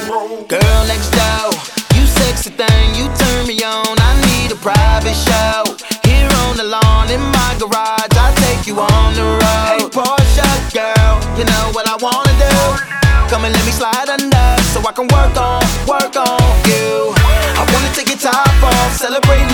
Girl next door, you sexy thing, you turn me on. I need a private show. Here on the lawn in my garage, I'll take you on the road. Hey Portia girl, you know what I wanna do. Come and let me slide under, so I can work on you. I wanna take your top off, celebrate